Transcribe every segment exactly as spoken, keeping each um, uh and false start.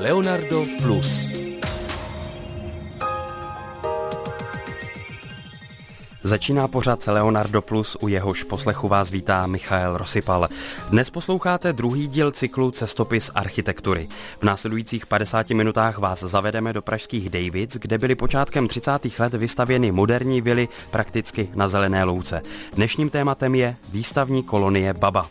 Leonardo Plus. Začíná pořad Leonardo Plus, u jehož poslechu vás vítá Michael Rosypal. Dnes posloucháte druhý díl cyklu Cestopis architektury. V následujících padesáti minutách vás zavedeme do pražských Davids, kde byly počátkem třicátých let vystavěny moderní vily prakticky na zelené louce. Dnešním tématem je výstavní kolonie Baba.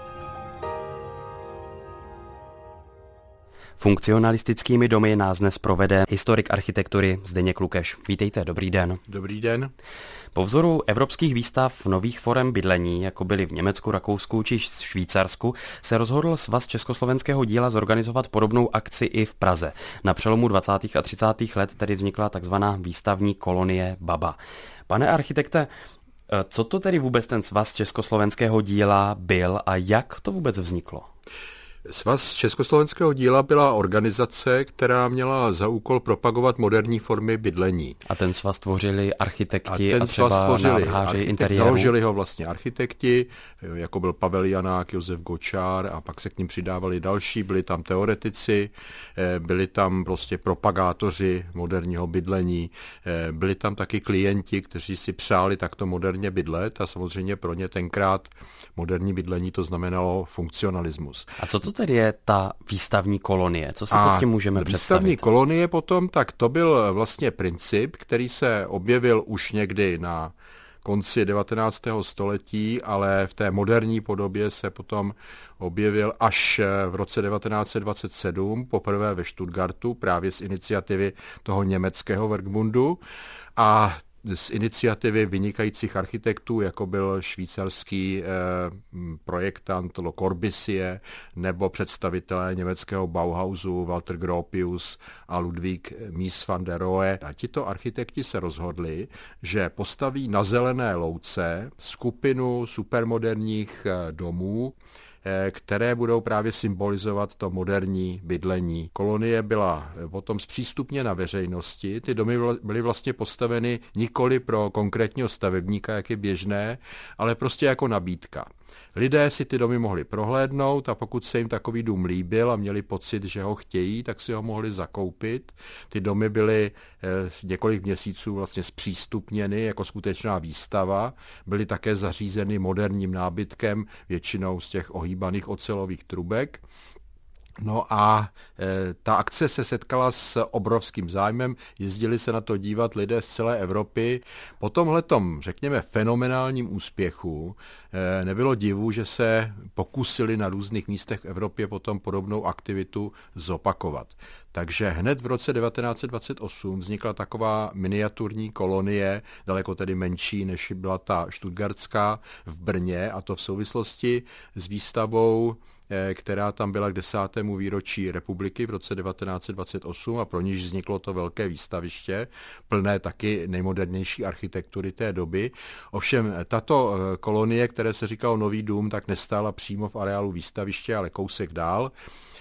Funkcionalistickými domy nás dnes provede historik architektury Zdeněk Lukeš. Vítejte, dobrý den. Dobrý den. Po vzoru evropských výstav nových forem bydlení, jako byly v Německu, Rakousku či Švýcarsku, se rozhodl Svaz československého díla zorganizovat podobnou akci i v Praze. Na přelomu dvacátých a třicátých let tedy vznikla takzvaná výstavní kolonie Baba. Pane architekte, co to tedy vůbec ten Svaz československého díla byl a jak to vůbec vzniklo? Svaz československého díla byla organizace, která měla za úkol propagovat moderní formy bydlení. A ten svaz tvořili architekti a, ten a třeba svaz tvořili návrháři interiéru? Založili ho vlastně architekti, jako byl Pavel Janák, Josef Gočár, a pak se k ním přidávali další, byli tam teoretici, byli tam prostě propagátoři moderního bydlení, byli tam taky klienti, kteří si přáli takto moderně bydlet a samozřejmě pro ně tenkrát moderní bydlení to znamenalo funkcionalismus. A co to tedy je ta výstavní kolonie? Co si pod tím můžeme výstavní představit? Výstavní kolonie potom, tak to byl vlastně princip, který se objevil už někdy na konci devatenáctého století, ale v té moderní podobě se potom objevil až v roce devatenáct set dvacet sedm, poprvé ve Stuttgartu, právě z iniciativy toho německého Werkbundu a z iniciativy vynikajících architektů, jako byl švýcarský eh, projektant Le Corbusier nebo představitelé německého Bauhausu Walter Gropius a Ludwig Mies van der Rohe. A tito architekti se rozhodli, že postaví na zelené louce skupinu supermoderních eh, domů, které budou právě symbolizovat to moderní bydlení. Kolonie byla potom zpřístupněna veřejnosti. Ty domy byly vlastně postaveny nikoli pro konkrétního stavebníka, jak je běžné, ale prostě jako nabídka. Lidé si ty domy mohli prohlédnout a pokud se jim takový dům líbil a měli pocit, že ho chtějí, tak si ho mohli zakoupit. Ty domy byly eh, několik měsíců vlastně zpřístupněny jako skutečná výstava. Byly také zařízeny moderním nábytkem, většinou z těch ohýbaných ocelových trubek. No a e, ta akce se setkala s obrovským zájmem, jezdili se na to dívat lidé z celé Evropy. Po tomhletom, řekněme, fenomenálním úspěchu e, nebylo divu, že se pokusili na různých místech v Evropě potom podobnou aktivitu zopakovat. Takže hned v roce devatenáct set dvacet osm vznikla taková miniaturní kolonie, daleko tedy menší, než byla ta stuttgartská v Brně, a to v souvislosti s výstavou, která tam byla k desátému výročí republiky v roce devatenáct set dvacet osm a pro níž vzniklo to velké výstaviště, plné taky nejmodernější architektury té doby. Ovšem tato kolonie, které se říkalo Nový dům, tak nestála přímo v areálu výstaviště, ale kousek dál.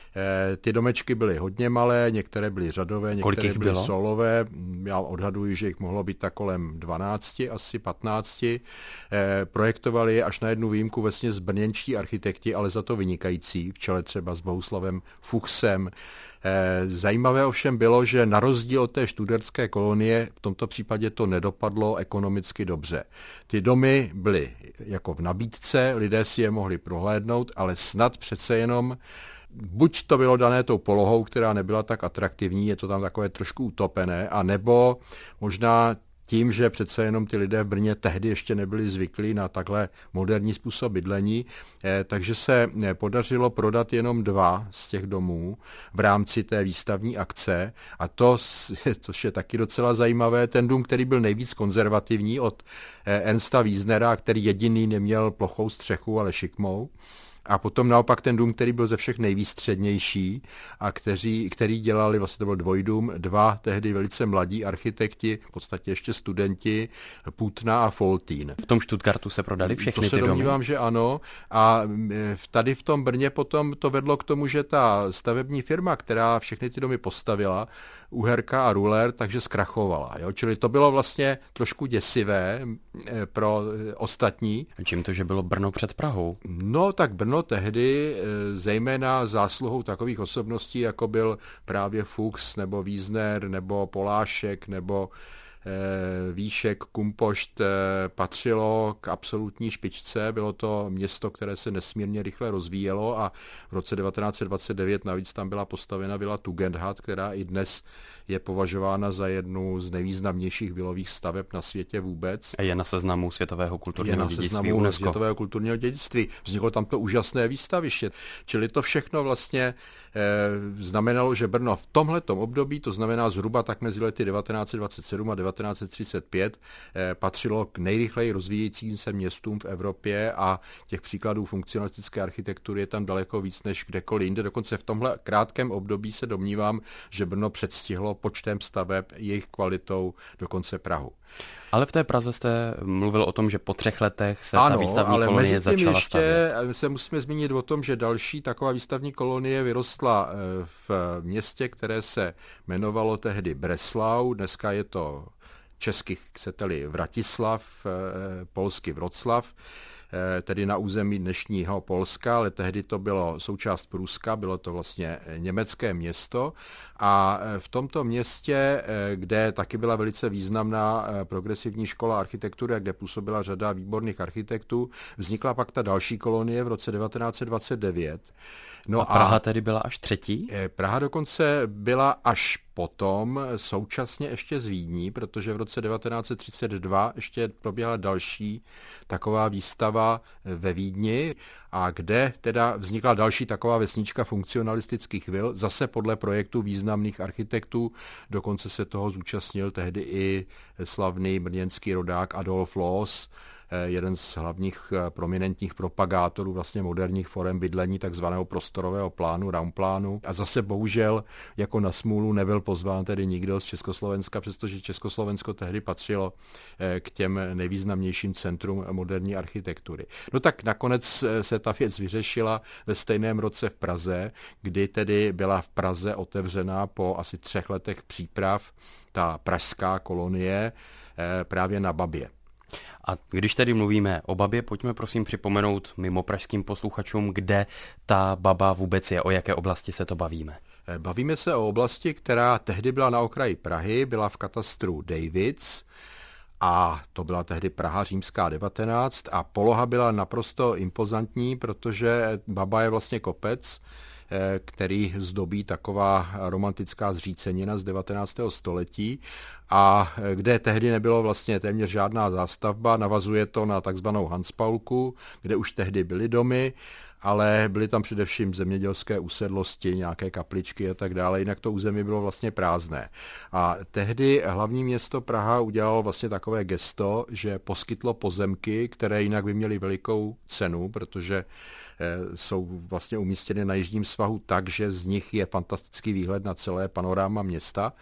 Ty domečky byly hodně malé, některé byly řadové, některé byly bylo? solové. Já odhaduji, že jich mohlo být tak kolem dvanácti, asi patnácti. Projektovali je až na jednu výjimku vesměs brněnští architekti, ale za to vynikající, v čele třeba s Bohuslavem Fuchsem. Zajímavé ovšem bylo, že na rozdíl od té stuttgartské kolonie v tomto případě to nedopadlo ekonomicky dobře. Ty domy byly jako v nabídce, lidé si je mohli prohlédnout, ale snad přece jenom buď to bylo dané tou polohou, která nebyla tak atraktivní, je to tam takové trošku utopené, a nebo možná tím, že přece jenom ty lidé v Brně tehdy ještě nebyli zvyklí na takhle moderní způsob bydlení, eh, takže se podařilo prodat jenom dva z těch domů v rámci té výstavní akce, a to, což je taky docela zajímavé, ten dům, který byl nejvíc konzervativní od eh, Ernsta Wiesnera, který jediný neměl plochou střechu, ale šikmou. A potom naopak ten dům, který byl ze všech nejvýstřednější a kteří, který dělali, vlastně to byl dvojdům, dva tehdy velice mladí architekti, v podstatě ještě studenti, Putna a Foltín. V tom Stuttgartu se prodali všechny ty domy? To se domnívám, že ano. A tady v tom Brně potom to vedlo k tomu, že ta stavební firma, která všechny ty domy postavila, Uherka a Ruler, takže zkrachovala. Jo? Čili to bylo vlastně trošku děsivé pro ostatní. A čím to, že bylo Brno před Prahou? No tak Brno tehdy, zejména zásluhou takových osobností, jako byl právě Fuchs nebo Wiesner nebo Polášek nebo Výšek, Kumpošt, patřilo k absolutní špičce. Bylo to město, které se nesmírně rychle rozvíjelo a v roce devatenáct set dvacet devět navíc tam byla postavena vila Tugendhat, která i dnes je považována za jednu z nejvýznamnějších vilových staveb na světě vůbec. A je na seznamu světového kulturního je na dědictví seznamu UNESCO. světového kulturního dědictví. Vzniklo tam to úžasné výstaviště. Čili to všechno vlastně e, znamenalo, že Brno v tomhletom období, to znamená zhruba tak mezi lety devatenáct set dvacet sedm a devatenáct set třicet pět, e, patřilo k nejrychleji rozvíjejícím se městům v Evropě a těch příkladů funkcionalistické architektury je tam daleko víc než kdekoliv jinde. Dokonce v tomhle krátkém období se domnívám, že Brno předstihlo počtem staveb, jejich kvalitou dokonce Prahu. Ale v té Praze jste mluvil o tom, že po třech letech se ano, ta výstavní ale kolonie mezi tím začala ještě stavět. se musíme zmínit o tom, že další taková výstavní kolonie vyrostla v městě, které se jmenovalo tehdy Breslau, dneska je to česky, chcete-li, Vratislav, polsky Vroclav, tedy na území dnešního Polska, ale tehdy to bylo součást Pruska, bylo to vlastně německé město a v tomto městě, kde taky byla velice významná progresivní škola architektury a kde působila řada výborných architektů, vznikla pak ta další kolonie v roce devatenáct set dvacet devět. No a Praha a tedy byla až třetí? Praha dokonce byla až potom, současně ještě z Vídní, protože v roce devatenáct set třicet dva ještě proběhla další taková výstava ve Vídni, a kde teda vznikla další taková vesnička funkcionalistických vil, zase podle projektu významných architektů, dokonce se toho zúčastnil tehdy i slavný brněnský rodák Adolf Loos, jeden z hlavních prominentních propagátorů vlastně moderních forem bydlení, takzvaného prostorového plánu, Raumplánu. A zase bohužel jako na smůlu nebyl pozván tedy nikdo z Československa, přestože Československo tehdy patřilo k těm nejvýznamnějším centrum moderní architektury. No tak nakonec se ta věc vyřešila ve stejném roce v Praze, kdy tedy byla v Praze otevřena po asi třech letech příprav ta pražská kolonie právě na Babě. A když tedy mluvíme o Babě, pojďme prosím připomenout mimo pražským posluchačům, kde ta Baba vůbec je, o jaké oblasti se to bavíme. Bavíme se o oblasti, která tehdy byla na okraji Prahy, byla v katastru Davids a to byla tehdy Praha římská devatenáct a poloha byla naprosto impozantní, protože Baba je vlastně kopec, který zdobí taková romantická zřícenina z devatenáctého století a kde tehdy nebylo vlastně téměř žádná zástavba, navazuje to na takzvanou Hanspaulku, kde už tehdy byly domy, ale byly tam především zemědělské usedlosti, nějaké kapličky a tak dále, jinak to území bylo vlastně prázdné. A tehdy hlavní město Praha udělalo vlastně takové gesto, že poskytlo pozemky, které jinak by měly velikou cenu, protože jsou vlastně umístěny na jižním svahu tak, že z nich je fantastický výhled na celé panoráma města.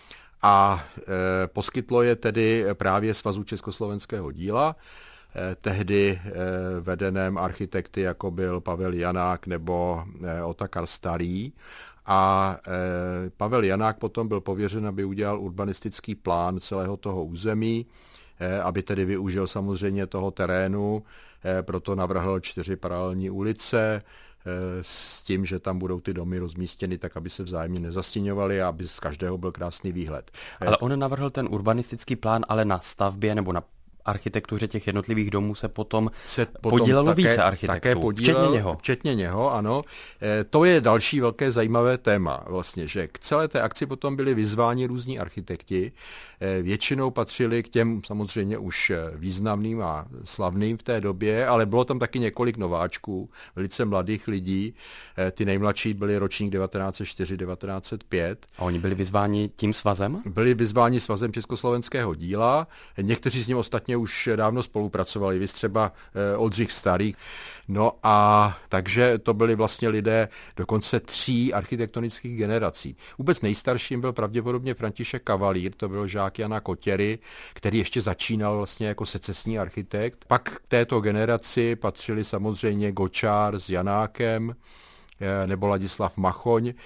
A e, poskytlo je tedy právě Svazu československého díla, e, tehdy e, vedeném architekty, jako byl Pavel Janák nebo e, Otakar Starý. A e, Pavel Janák potom byl pověřen, aby udělal urbanistický plán celého toho území, e, aby tedy využil samozřejmě toho terénu, e, proto navrhl čtyři paralelní ulice, s tím, že tam budou ty domy rozmístěny tak, aby se vzájemně nezastěňovaly a aby z každého byl krásný výhled. Ale on navrhl ten urbanistický plán, ale na stavbě nebo na architektuře těch jednotlivých domů se potom, se potom podílelo také, více architektů, také podílel, včetně něho. Včetně něho, ano. E, to je další velké zajímavé téma, vlastně, že k celé té akci potom byli vyzváni různí architekti. E, většinou patřili k těm samozřejmě už významným a slavným v té době, ale bylo tam taky několik nováčků, velice mladých lidí. E, ty nejmladší byli ročník devatenáct set čtyři devatenáct set pět. A oni byli vyzváni tím svazem? Byli vyzváni Svazem československého díla. Někteří z nich ostatně už dávno spolupracovali, vy třeba eh, Oldřich Starý. No a takže to byli vlastně lidé dokonce tří architektonických generací. Vůbec nejstarším byl pravděpodobně František Kavalír, to byl žák Jana Kotěry, který ještě začínal vlastně jako secesní architekt. Pak k této generaci patřili samozřejmě Gočár s Janákem eh, nebo Ladislav Machoň.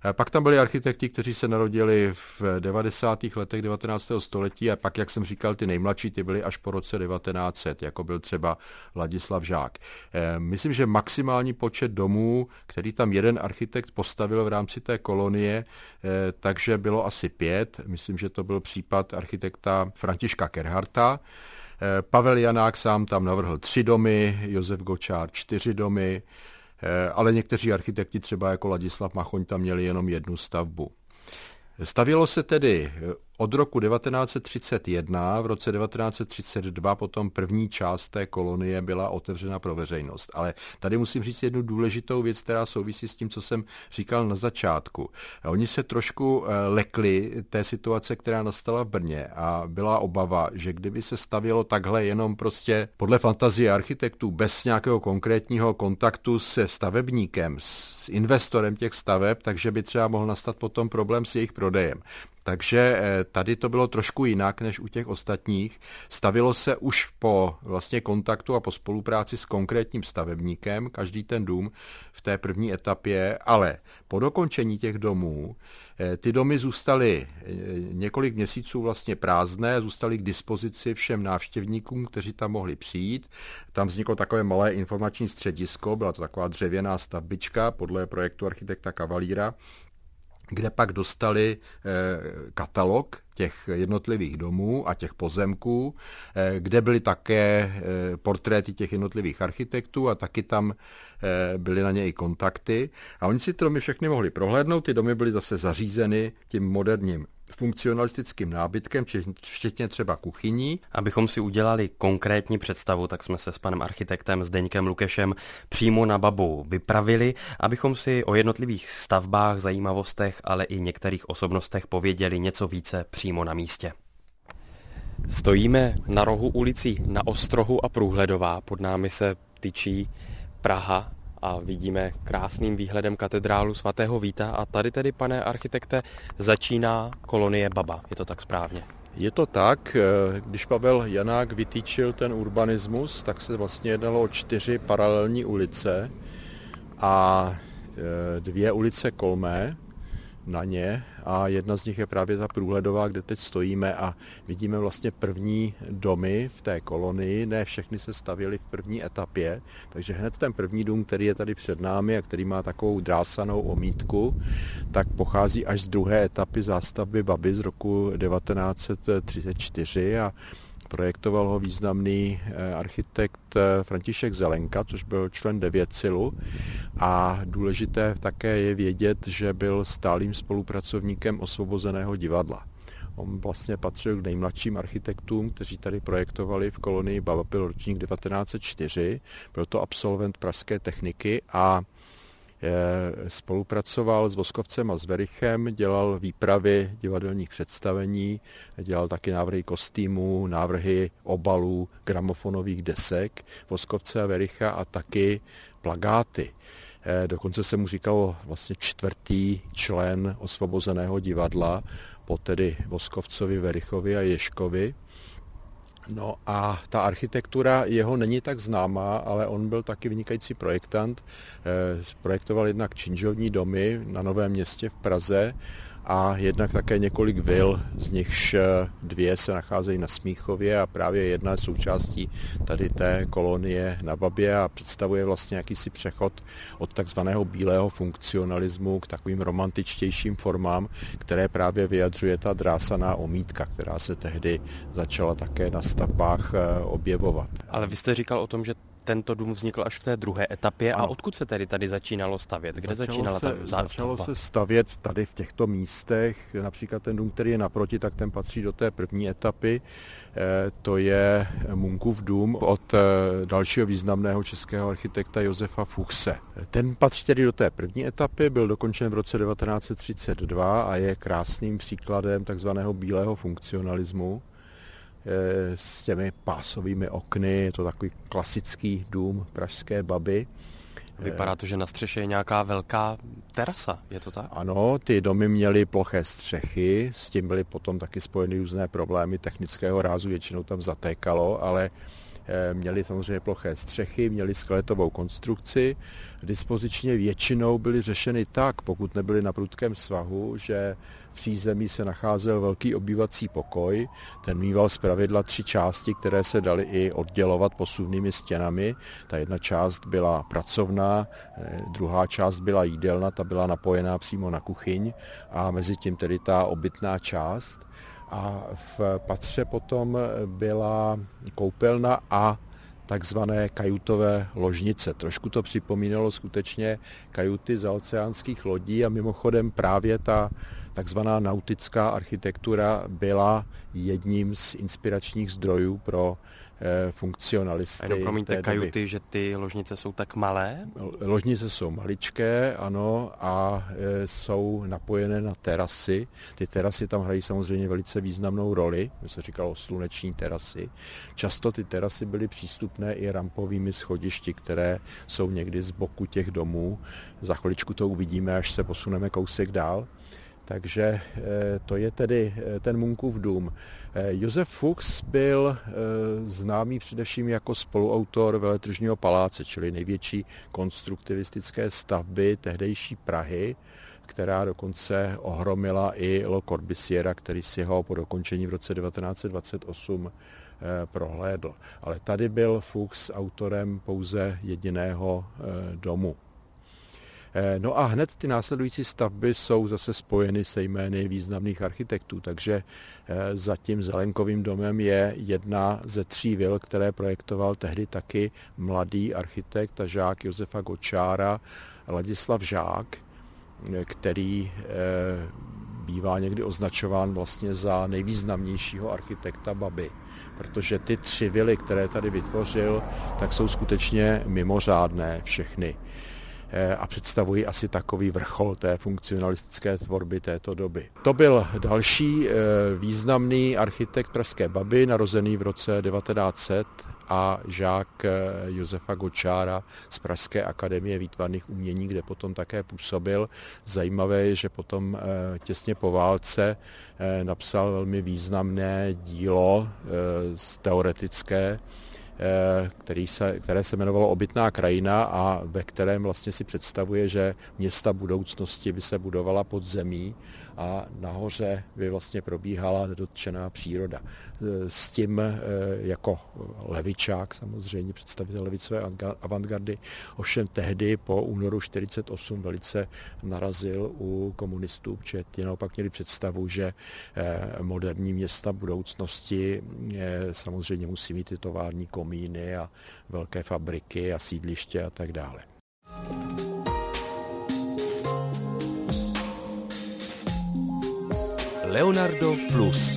Pak tam byli architekti, kteří se narodili v devadesátých letech devatenáctého století a pak, jak jsem říkal, ty nejmladší, ty byly až po roce devatenáct set, jako byl třeba Ladislav Žák. Myslím, že maximální počet domů, který tam jeden architekt postavil v rámci té kolonie, takže bylo asi pět. Myslím, že to byl případ architekta Františka Kerharta. Pavel Janák sám tam navrhl tři domy, Josef Gočár čtyři domy, ale někteří architekti třeba jako Ladislav Machoň tam měli jenom jednu stavbu. Stavělo se tedy od roku devatenáct set třicet jedna, v roce devatenáct set třicet dva potom první část té kolonie byla otevřena pro veřejnost. Ale tady musím říct jednu důležitou věc, která souvisí s tím, co jsem říkal na začátku. Oni se trošku lekli té situace, která nastala v Brně a byla obava, že kdyby se stavělo takhle jenom prostě podle fantazie architektů, bez nějakého konkrétního kontaktu se stavebníkem, s investorem těch staveb, takže by třeba mohl nastat potom problém s jejich prodejem. Takže tady to bylo trošku jinak než u těch ostatních. Stavilo se už po vlastně kontaktu a po spolupráci s konkrétním stavebníkem, každý ten dům v té první etapě, ale po dokončení těch domů ty domy zůstaly několik měsíců vlastně prázdné, zůstaly k dispozici všem návštěvníkům, kteří tam mohli přijít. Tam vzniklo takové malé informační středisko, byla to taková dřevěná stavbička podle projektu architekta Kavalíra, kde pak dostali katalog těch jednotlivých domů a těch pozemků, kde byly také portréty těch jednotlivých architektů a taky tam byly na ně i kontakty. A oni si ty domy všechny mohli prohlédnout, ty domy byly zase zařízeny tím moderním funkcionalistickým nábytkem, včetně třeba kuchyní. Abychom si udělali konkrétní představu, tak jsme se s panem architektem Zdeňkem Lukešem přímo na Babu vypravili, abychom si o jednotlivých stavbách, zajímavostech, ale i některých osobnostech pověděli něco více přímo na místě. Stojíme na rohu ulicí Na Ostrohu a Průhledová, pod námi se tyčí Praha a vidíme krásným výhledem katedrálu svatého Víta a tady tedy, pane architekte, začíná kolonie Baba. Je to tak správně? Je to tak. Když Pavel Janák vytýčil ten urbanismus, tak se vlastně jednalo o čtyři paralelní ulice a dvě ulice kolmé na ně a jedna z nich je právě ta Průhledová, kde teď stojíme a vidíme vlastně první domy v té kolonii. Ne všechny se stavěly v první etapě, takže hned ten první dům, který je tady před námi a který má takovou drásanou omítku, tak pochází až z druhé etapy zástavby Baby z roku devatenáct set třicet čtyři a projektoval ho významný architekt František Zelenka, což byl člen Devětsilu a důležité také je vědět, že byl stálým spolupracovníkem Osvobozeného divadla. On vlastně patřil k nejmladším architektům, kteří tady projektovali v kolonii Baba, byl ročník devatenáct set čtyři, byl to absolvent pražské techniky a spolupracoval s Voskovcem a s Werichem, dělal výpravy divadelních představení, dělal taky návrhy kostýmů, návrhy obalů, gramofonových desek Voskovce a Wericha a taky plakáty. Dokonce se mu říkalo vlastně čtvrtý člen Osvobozeného divadla, po tedy Voskovcovi, Werichovi a Ježkovi. No a ta architektura jeho není tak známá, ale on byl taky vynikající projektant. Projektoval jednak činžovní domy na Novém Městě v Praze a jednak také několik vil, z nichž dvě se nacházejí na Smíchově a právě jedna je součástí tady té kolonie na Babě a představuje vlastně jakýsi přechod od takzvaného bílého funkcionalismu k takovým romantičtějším formám, které právě vyjadřuje ta drásaná omítka, která se tehdy začala také na stavbách objevovat. Ale vy jste říkal o tom, že tento dům vznikl až v té druhé etapě. A odkud se tedy tady začínalo stavět? Kde začalo začínala se, ta zástavba? Začalo se stavět tady v těchto místech. Například ten dům, který je naproti, tak ten patří do té první etapy. E, to je Munkův dům od e, dalšího významného českého architekta Josefa Fuchse. Ten patří tedy do té první etapy, byl dokončen v roce devatenáct set třicet dva a je krásným příkladem takzvaného bílého funkcionalismu s těmi pásovými okny, je to takový klasický dům pražské Baby. Vypadá to, že na střeše je nějaká velká terasa, je to tak? Ano, ty domy měly ploché střechy, s tím byly potom taky spojeny různé problémy technického rázu, většinou tam zatékalo, ale Měli samozřejmě ploché střechy, měli skeletovou konstrukci. Dispozičně většinou byly řešeny tak, pokud nebyly na prudkém svahu, že v přízemí se nacházel velký obývací pokoj. Ten mýval zpravidla tři části, které se daly i oddělovat posuvnými stěnami. Ta jedna část byla pracovná, druhá část byla jídelna, ta byla napojená přímo na kuchyň a mezi tím tedy ta obytná část. A v patře potom byla koupelna a takzvané kajutové ložnice. Trošku to připomínalo skutečně kajuty zaoceánských lodí a mimochodem právě ta takzvaná nautická architektura byla jedním z inspiračních zdrojů pro eh, funkcionalisty. A promiňte, kajuty, že ty ložnice jsou tak malé? Ložnice jsou maličké, ano, a e, jsou napojené na terasy. Ty terasy tam hrají samozřejmě velice významnou roli, to se říkalo sluneční terasy. Často ty terasy byly přístupné i rampovými schodišti, které jsou někdy z boku těch domů. Za chviličku to uvidíme, až se posuneme kousek dál. Takže to je tedy ten Munchův dům. Josef Fuchs byl známý především jako spoluautor Veletržního paláce, čili největší konstruktivistické stavby tehdejší Prahy, která dokonce ohromila i Le Corbusiera, který si ho po dokončení v roce devatenáct set dvacet osm prohlédl. Ale tady byl Fuchs autorem pouze jediného domu. No a hned ty následující stavby jsou zase spojeny se jmény významných architektů, takže za tím Zelenkovým domem je jedna ze tří vil, které projektoval tehdy taky mladý architekt a žák Josefa Gočára, Ladislav Žák, který bývá někdy označován vlastně za nejvýznamnějšího architekta Baby, protože ty tři vily, které tady vytvořil, tak jsou skutečně mimořádné všechny a představují asi takový vrchol té funkcionalistické tvorby této doby. To byl další významný architekt pražské Baby, narozený v roce devatenáct set a žák Josefa Gočára z Pražské akademie výtvarných umění, kde potom také působil. Zajímavé je, že potom těsně po válce napsal velmi významné dílo teoretické, který se, které se jmenovalo Obytná krajina a ve kterém vlastně si představuje, že města budoucnosti by se budovala pod zemí a nahoře by vlastně probíhala nedotčená příroda. S tím jako levičák, samozřejmě představitel levicové avantgardy, ovšem tehdy po únoru čtyřicet osm velice narazil u komunistů, protože ti naopak měli představu, že moderní města budoucnosti samozřejmě musí mít ty tovární komíny a velké fabriky a sídliště a tak dále. Leonardo Plus.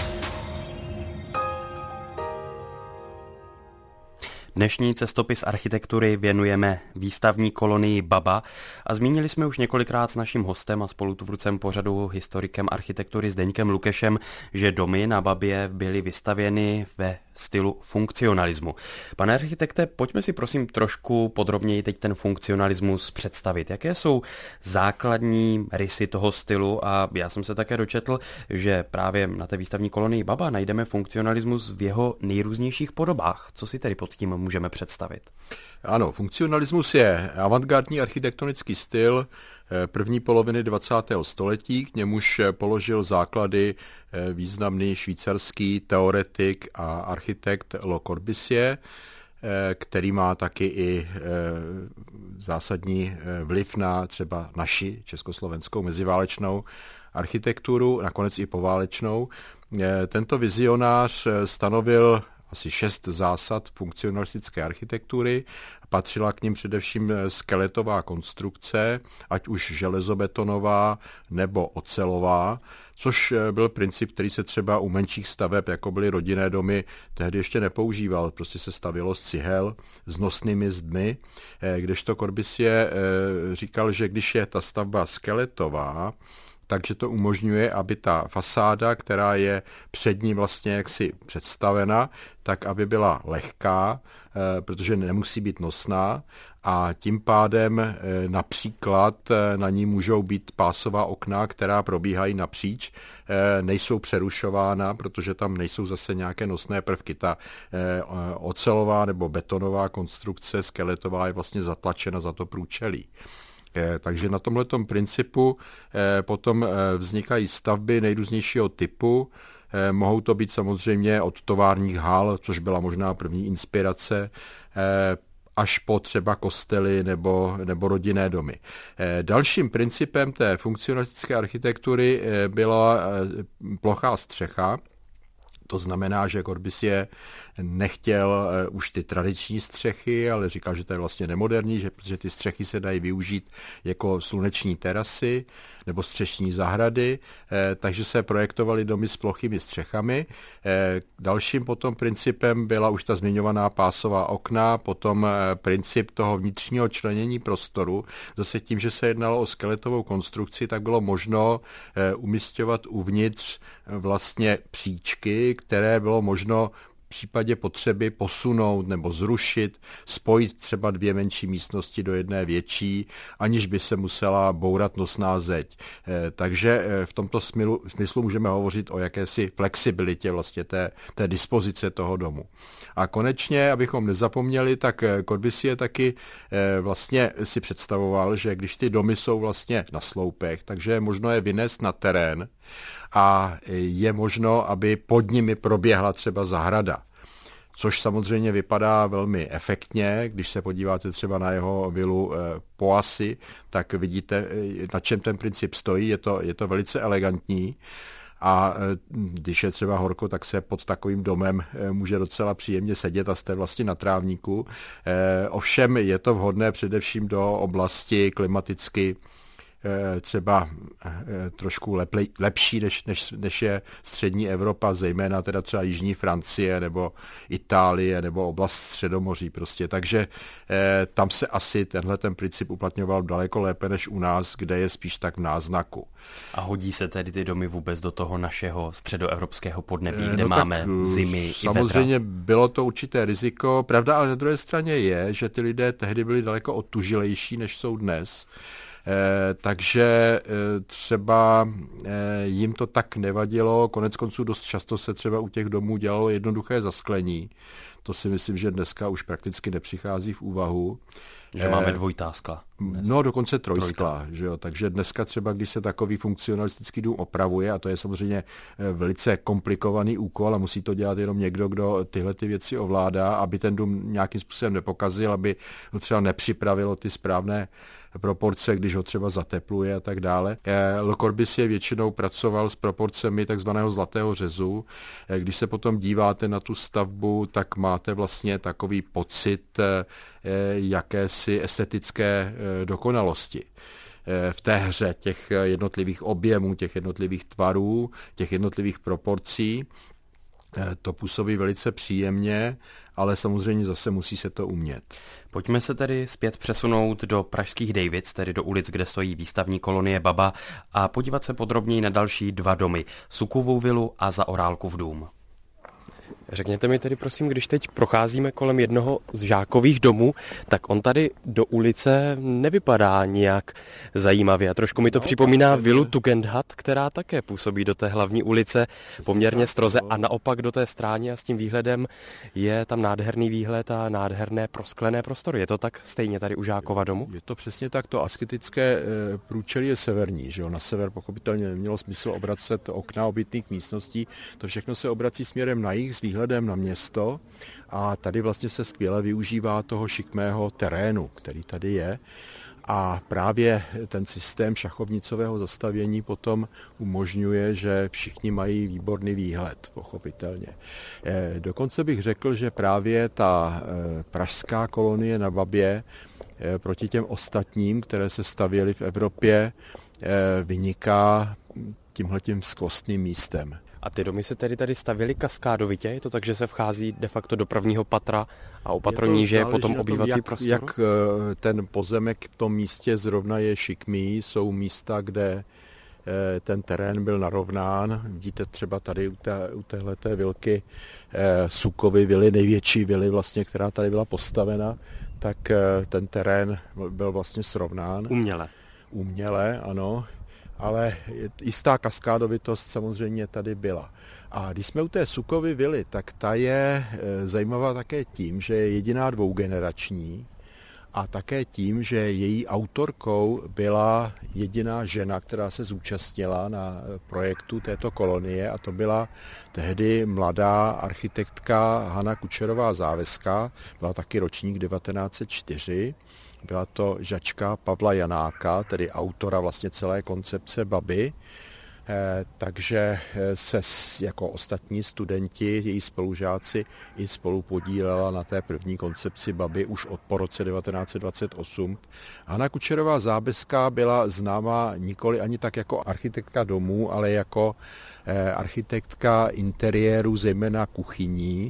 Dnešní cestopis architektury věnujeme výstavní kolonii Baba a zmínili jsme už několikrát s naším hostem a spolutvůrcem pořadu, historikem architektury Zdeňkem Lukešem, že domy na Babě byly vystavěny ve stylu funkcionalismu. Pane architekte, pojďme si prosím trošku podrobněji teď ten funkcionalismus představit. Jaké jsou základní rysy toho stylu? A já jsem se také dočetl, že právě na té výstavní kolonii Baba najdeme funkcionalismus v jeho nejrůznějších podobách. Co si tedy pod tím můžeme představit? Ano, funkcionalismus je avantgardní architektonický styl první poloviny dvacátého století, k němuž položil základy významný švýcarský teoretik a architekt Le Corbusier, který má taky i zásadní vliv na třeba naši československou meziválečnou architekturu, nakonec i poválečnou. Tento vizionář stanovil asi šest zásad funkcionalistické architektury. Patřila k nim především skeletová konstrukce, ať už železobetonová nebo ocelová, což byl princip, který se třeba u menších staveb, jako byly rodinné domy, tehdy ještě nepoužíval. Prostě se stavělo z cihel s nosnými zdmi, kdežto Corbusier říkal, že když je ta stavba skeletová, takže to umožňuje, aby ta fasáda, která je před ní vlastně jaksi představena, tak aby byla lehká, protože nemusí být nosná, a tím pádem například na ní můžou být pásová okna, která probíhají napříč, nejsou přerušována, protože tam nejsou zase nějaké nosné prvky. Ta ocelová nebo betonová konstrukce skeletová je vlastně zatlačena za to průčelí. Takže na tomhletom principu potom vznikají stavby nejrůznějšího typu. Mohou to být samozřejmě od továrních hal, což byla možná první inspirace, až po třeba kostely nebo, nebo rodinné domy. Dalším principem té funkcionalistické architektury byla plochá střecha. To znamená, že Corbusier nechtěl už ty tradiční střechy, ale říkal, že to je vlastně nemoderní, že, protože ty střechy se dají využít jako sluneční terasy nebo střešní zahrady, eh, takže se projektovaly domy s plochými střechami. Eh, dalším potom principem byla už ta zmiňovaná pásová okna, potom eh, princip toho vnitřního členění prostoru. Zase tím, že se jednalo o skeletovou konstrukci, tak bylo možno eh, umisťovat uvnitř vlastně příčky, které bylo možno v případě potřeby posunout nebo zrušit, spojit třeba dvě menší místnosti do jedné větší, aniž by se musela bourat nosná zeď. Takže v tomto smyslu, smyslu můžeme hovořit o jakési flexibilitě vlastně té, té dispozice toho domu. A konečně, abychom nezapomněli, tak Corbusier taky vlastně si představoval, že když ty domy jsou vlastně na sloupech, takže je možno je vynést na terén a je možno, aby pod nimi proběhla třeba zahrada. Což samozřejmě vypadá velmi efektně, když se podíváte třeba na jeho vilu Poissy, tak vidíte, na čem ten princip stojí, je to, je to velice elegantní. A když je třeba horko, tak se pod takovým domem může docela příjemně sedět a jste vlastně na trávníku. Ovšem je to vhodné především do oblasti klimaticky třeba trošku leplej, lepší, než, než, než je střední Evropa, zejména teda třeba jižní Francie nebo Itálie nebo oblast Středomoří prostě. Takže eh, tam se asi tenhle ten princip uplatňoval daleko lépe než u nás, kde je spíš tak v náznaku. A hodí se tedy ty domy vůbec do toho našeho středoevropského podnebí, kde no máme tak, zimy samozřejmě i vetra? Bylo to určité riziko. Pravda, ale na druhé straně je, že ty lidé tehdy byli daleko odtužilejší, než jsou dnes. Eh, takže eh, třeba eh, jim to tak nevadilo, konec konců dost často se třeba u těch domů dělalo jednoduché zasklení. To si myslím, že dneska už prakticky nepřichází v úvahu. Že máme dvojitá skla. Dnes. No dokonce trojskla, že jo? Takže dneska třeba, když se takový funkcionalistický dům opravuje, a to je samozřejmě velice komplikovaný úkol a musí to dělat jenom někdo, kdo tyhle ty věci ovládá, aby ten dům nějakým způsobem nepokazil, aby ho třeba nepřipravilo ty správné proporce, když ho třeba zatepluje a tak dále. Le Corbusier většinou pracoval s proporcemi takzvaného zlatého řezu. Když se potom díváte na tu stavbu, tak máte vlastně takový pocit jakési estetické dokonalosti v té hře těch jednotlivých objemů, těch jednotlivých tvarů, těch jednotlivých proporcí. To působí velice příjemně, ale samozřejmě zase musí se to umět. Pojďme se tedy zpět přesunout do pražských Dejvic, tedy do ulic, kde stojí výstavní kolonie Baba, a podívat se podrobněji na další dva domy, Sukovou vilu a Zaorálkův dům. Řekněte mi tedy prosím, když teď procházíme kolem jednoho z Žákových domů, tak on tady do ulice nevypadá nijak zajímavě. Trošku mi to no, připomíná vilu Tugendhat, která také působí do té hlavní ulice poměrně stroze a naopak do té stráně a s tím výhledem je tam nádherný výhled a nádherné prosklené prostory. Je to tak stejně tady u Žákova domu? Je to přesně tak, to asketické průčelí je severní, že jo? Na sever pochopitelně nemělo smysl obracet okna obytných místností, to všechno se obrací směrem na jih s výhledem na město a tady vlastně se skvěle využívá toho šikmého terénu, který tady je. A právě ten systém šachovnicového zastavění potom umožňuje, že všichni mají výborný výhled, pochopitelně. Dokonce bych řekl, že právě ta pražská kolonie na Babě proti těm ostatním, které se stavěly v Evropě, vyniká tímhletím skvostným místem. A ty domy se tedy tady stavěly kaskádovitě? Je to tak, že se vchází de facto do prvního patra a o patro níže je potom obývací jak, prostor? Jak ten pozemek v tom místě zrovna je šikmý, jsou místa, kde ten terén byl narovnán. Vidíte třeba tady u, té, u téhleté vilky Sukovy vily, největší vily vlastně, která tady byla postavena, tak ten terén byl vlastně srovnán. Uměle. Uměle, ano, ale jistá kaskádovitost samozřejmě tady byla. A když jsme u té Sukovy vily, tak ta je zajímavá také tím, že je jediná dvougenerační a také tím, že její autorkou byla jediná žena, která se zúčastnila na projektu této kolonie, a to byla tehdy mladá architektka Hana Kučerová Záveska, byla taky ročník devatenáct set čtyři. Byla to žačka Pavla Janáka, tedy autora vlastně celé koncepce Baby, eh, takže se jako ostatní studenti, její spolužáci i spolu podílela na té první koncepci Baby už od po roce devatenáct set dvacet osm. Hana Kučerová Zábeska byla známá nikoli ani tak jako architektka domů, ale jako eh, architektka interiéru, zejména kuchyní.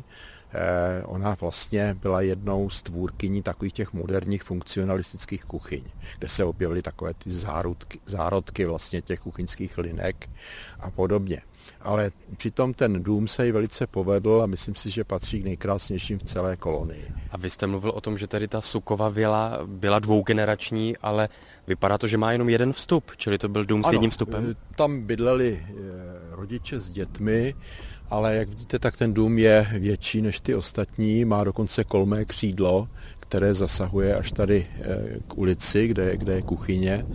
Ona vlastně byla jednou z tvůrkyní takových těch moderních funkcionalistických kuchyň, kde se objevily takové ty zárodky, zárodky vlastně těch kuchyňských linek a podobně. Ale přitom ten dům se jí velice povedl a myslím si, že patří k nejkrásnějším v celé kolonii. A vy jste mluvil o tom, že tady ta Sukova vila byla dvougenerační, ale vypadá to, že má jenom jeden vstup, čili to byl dům s ano, jedním vstupem? Tam bydleli rodiče s dětmi, ale jak vidíte, tak ten dům je větší než ty ostatní, má dokonce kolmé křídlo, které zasahuje až tady k ulici, kde, kde je kuchyně.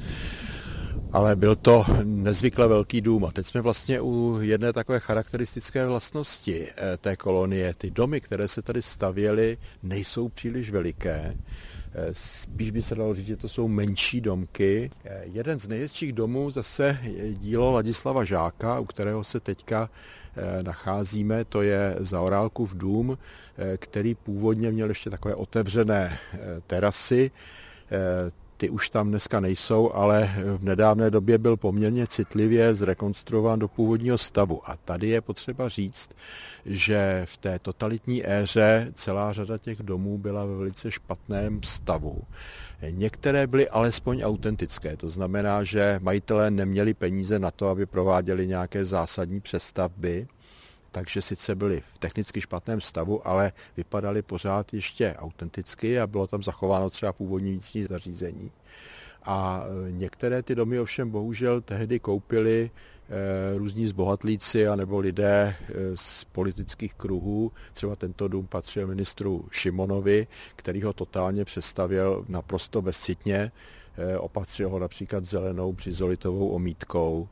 Ale byl to nezvykle velký dům. A teď jsme vlastně u jedné takové charakteristické vlastnosti té kolonie. Ty domy, které se tady stavěly, nejsou příliš veliké. Spíš by se dalo říct, že to jsou menší domky. Jeden z největších domů zase je dílo Ladislava Žáka, u kterého se teďka nacházíme, to je Zaorálkův dům, který původně měl ještě takové otevřené terasy. Ty už tam dneska nejsou, ale v nedávné době byl poměrně citlivě zrekonstruován do původního stavu. A tady je potřeba říct, že v té totalitní éře celá řada těch domů byla ve velice špatném stavu. Některé byly alespoň autentické, to znamená, že majitelé neměli peníze na to, aby prováděli nějaké zásadní přestavby, takže sice byly v technicky špatném stavu, ale vypadaly pořád ještě autenticky a bylo tam zachováno třeba původní vnitřní zařízení. A některé ty domy ovšem bohužel tehdy koupili e, různí zbohatlíci anebo lidé e, z politických kruhů. Třeba tento dům patřil ministru Šimonovi, který ho totálně přestavěl naprosto bezcitně. E, opatřil ho například zelenou břizolitovou omítkou.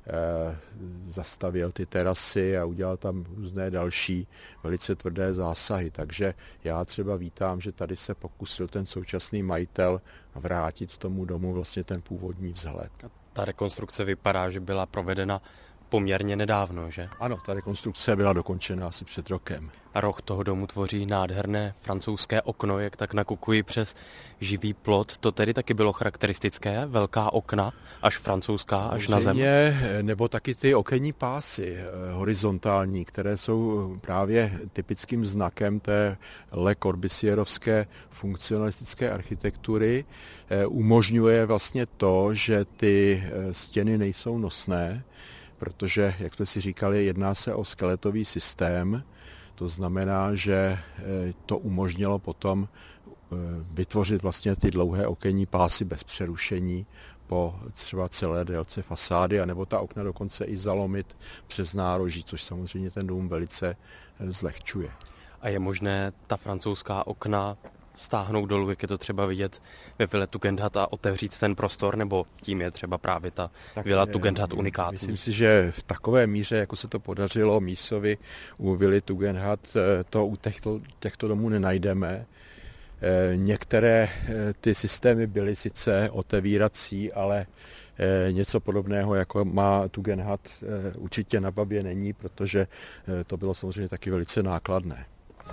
Zastavil ty terasy a udělal tam různé další velice tvrdé zásahy. Takže já třeba vítám, že tady se pokusil ten současný majitel vrátit tomu domu vlastně ten původní vzhled. Ta rekonstrukce vypadá, že byla provedena poměrně nedávno, že? Ano, ta rekonstrukce byla dokončena asi před rokem. A roh toho domu tvoří nádherné francouzské okno, jak tak nakukuji přes živý plot. To tedy taky bylo charakteristické, velká okna, až francouzská, samozřejmě, až na zem. Nebo taky ty okenní pásy horizontální, které jsou právě typickým znakem té Le Corbusierovské funkcionalistické architektury. Umožňuje vlastně to, že ty stěny nejsou nosné, protože, jak jsme si říkali, jedná se o skeletový systém. To znamená, že to umožnilo potom vytvořit vlastně ty dlouhé okenní pásy bez přerušení po třeba celé délce fasády, anebo ta okna dokonce i zalomit přes nároží, což samozřejmě ten dům velice zlehčuje. A je možné ta francouzská okna stáhnout dolů, jak je to třeba vidět ve vile Tugendhat, a otevřít ten prostor, nebo tím je třeba právě ta tak vila Tugendhat unikátní? Myslím si, že v takové míře, jako se to podařilo Mísovi u vily Tugendhat, to u těchto, těchto domů nenajdeme. Některé ty systémy byly sice otevírací, ale něco podobného, jako má Tugendhat, určitě na Babě není, protože to bylo samozřejmě taky velice nákladné.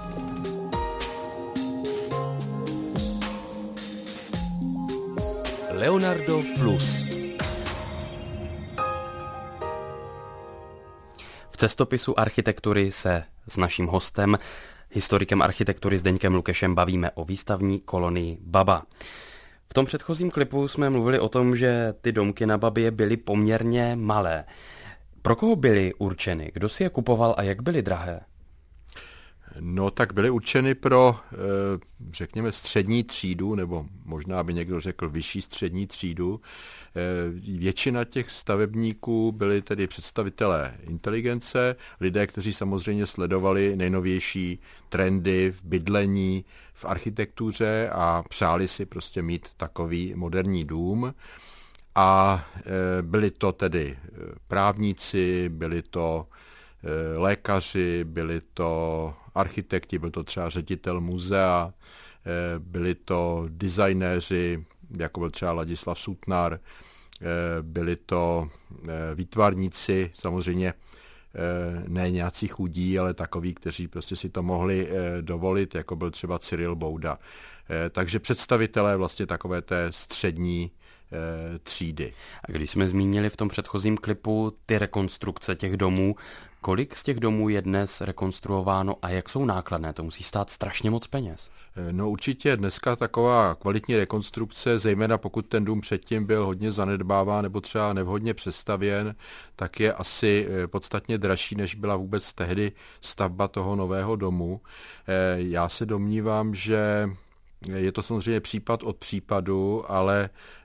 Leonardo Plus. V cestopisu architektury se s naším hostem, historikem architektury Zdeňkem Lukešem, bavíme o výstavní kolonii Baba. V tom předchozím klipu jsme mluvili o tom, že ty domky na Babě byly poměrně malé. Pro koho byly určeny? Kdo si je kupoval a jak byly drahé? No tak byly určeny pro, řekněme, střední třídu, nebo možná by někdo řekl vyšší střední třídu. Většina těch stavebníků byli tedy představitelé inteligence, lidé, kteří samozřejmě sledovali nejnovější trendy v bydlení, v architektuře a přáli si prostě mít takový moderní dům. A byli to tedy právníci, byli to lékaři, byli to architekti, byl to třeba ředitel muzea, byli to designéři, jako byl třeba Ladislav Sutnar, byli to výtvarníci, samozřejmě ne nějací chudí, ale takoví, kteří prostě si to mohli dovolit, jako byl třeba Cyril Bouda. Takže představitelé vlastně takové té střední třídy. A když jsme zmínili v tom předchozím klipu ty rekonstrukce těch domů, kolik z těch domů je dnes rekonstruováno a jak jsou nákladné? To musí stát strašně moc peněz. No určitě dneska taková kvalitní rekonstrukce, zejména pokud ten dům předtím byl hodně zanedbáván nebo třeba nevhodně přestavěn, tak je asi podstatně dražší, než byla vůbec tehdy stavba toho nového domu. Já se domnívám, že je to samozřejmě případ od případu, ale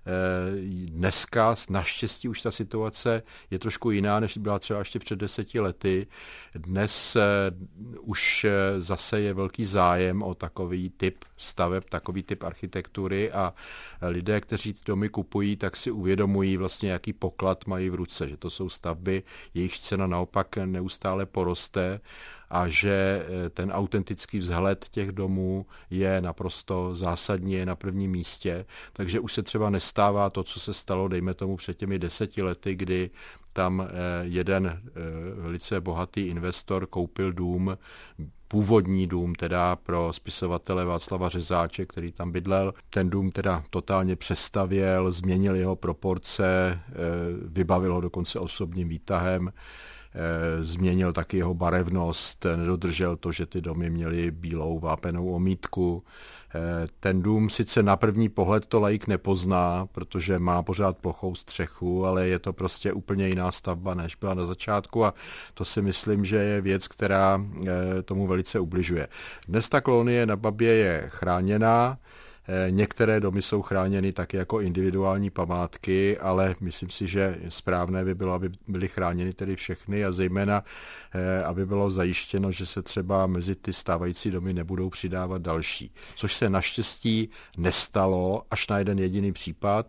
dneska naštěstí už ta situace je trošku jiná, než byla třeba ještě před deseti lety. Dnes už zase je velký zájem o takový typ staveb, takový typ architektury a lidé, kteří ty domy kupují, tak si uvědomují vlastně, jaký poklad mají v ruce, že to jsou stavby, jejichž cena naopak neustále poroste a že ten autentický vzhled těch domů je naprosto zásadní, je na prvním místě, takže už se třeba nestává to, co se stalo, dejme tomu, před těmi deseti lety, kdy tam jeden velice bohatý investor koupil dům, původní dům teda pro spisovatele Václava Řezáče, který tam bydlel. Ten dům teda totálně přestavěl, změnil jeho proporce, vybavil ho dokonce osobním výtahem, změnil taky jeho barevnost, nedodržel to, že ty domy měly bílou vápenou omítku. Ten dům sice na první pohled to laik nepozná, protože má pořád plochou střechu, ale je to prostě úplně jiná stavba, než byla na začátku a to si myslím, že je věc, která tomu velice ubližuje. Dnes ta kolonie na Babě je chráněná, některé domy jsou chráněny taky jako individuální památky, ale myslím si, že správné by bylo, aby byly chráněny tedy všechny a zejména, aby bylo zajištěno, že se třeba mezi ty stávající domy nebudou přidávat další. Což se naštěstí nestalo až na jeden jediný případ,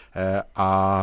a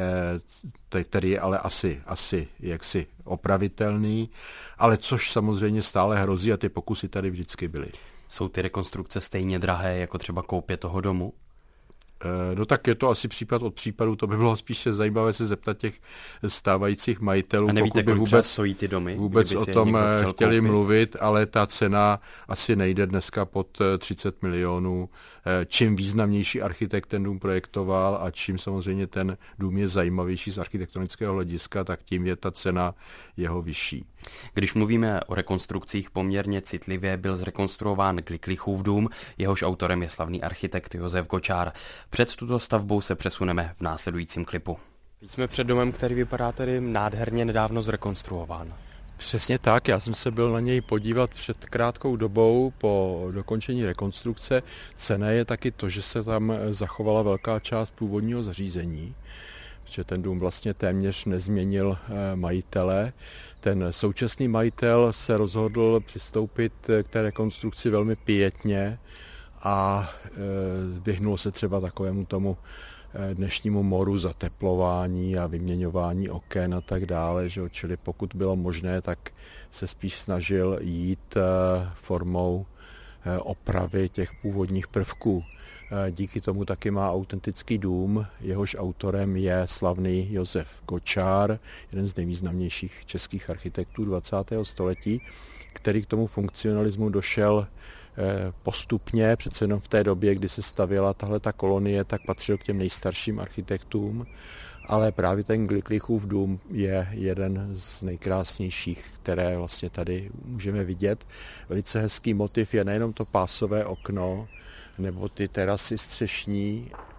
který je ale asi, asi jaksi opravitelný, ale což samozřejmě stále hrozí a ty pokusy tady vždycky byly. Jsou ty rekonstrukce stejně drahé jako třeba koupě toho domu? No tak je to asi případ od případu, to by bylo spíše zajímavé se zeptat těch stávajících majitelů. A nevíte, pokud by vůbec stojí ty domy? Vůbec o tom chtěli koupit. mluvit, ale ta cena asi nejde dneska pod třicet milionů. Čím významnější architekt ten dům projektoval a čím samozřejmě ten dům je zajímavější z architektonického hlediska, tak tím je ta cena jeho vyšší. Když mluvíme o rekonstrukcích, poměrně citlivě byl zrekonstruován Gliklichův dům, jehož autorem je slavný architekt Josef Gočár. Před tuto stavbou se přesuneme v následujícím klipu. Teď jsme před domem, který vypadá tedy nádherně nedávno zrekonstruován. Přesně tak, já jsem se byl na něj podívat před krátkou dobou po dokončení rekonstrukce. Cenné je taky to, že se tam zachovala velká část původního zařízení, protože ten dům vlastně téměř nezměnil majitele. Ten současný majitel se rozhodl přistoupit k té rekonstrukci velmi pietně a vyhnul se třeba takovému tomu dnešnímu moru zateplování a vyměňování oken a tak dále, že? Čili pokud bylo možné, tak se spíš snažil jít formou opravy těch původních prvků. Díky tomu taky má autentický dům, jehož autorem je slavný Josef Gočár, jeden z nejvýznamnějších českých architektů dvacátého století, který k tomu funkcionalismu došel postupně, přece jenom v té době, kdy se stavěla tahleta kolonie, tak patřil k těm nejstarším architektům, ale právě ten Gliklichův dům je jeden z nejkrásnějších, které vlastně tady můžeme vidět. Velice hezký motiv je nejenom to pásové okno, nebo ty terasy střešní,